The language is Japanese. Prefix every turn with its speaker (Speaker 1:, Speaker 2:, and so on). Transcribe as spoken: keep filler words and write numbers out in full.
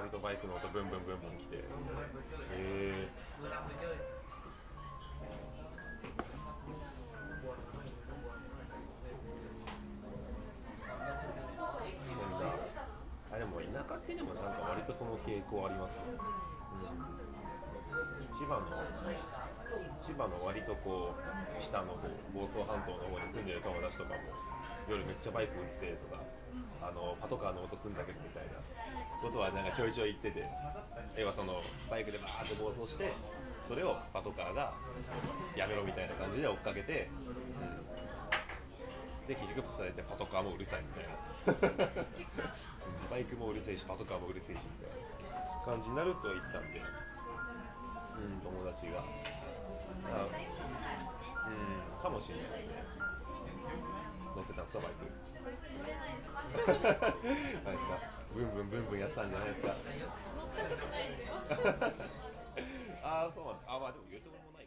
Speaker 1: んとバイクの音ブンブンブンブン来て、へえ。なんだ、あでも田舎ってでもなんか割とその傾向ありますよね。うん、千葉の千葉の割とこう下の方、房総半島の方に住んでる友達とかも夜めっちゃバイクうっせえとか、あのパトカーの音すんだけどみたいなことはなんかちょいちょい言ってて、要はそのバイクでバーって暴走してそれをパトカーがやめろみたいな感じで追っかけて、うん、で結局それでパトカーもうるさいみたいなバイクもうるせえしパトカーもうるせえしみたいな感じになるとは言ってたんで、うん、友達が、あ、うん、かもしれないですね。乗ってたんですかバイク？乗ってないです。何ですか？ブンブンブンブンやってたんじゃないですか？乗ったことないですよ。ああ、そうなんです。あ、まあでも言うてももない。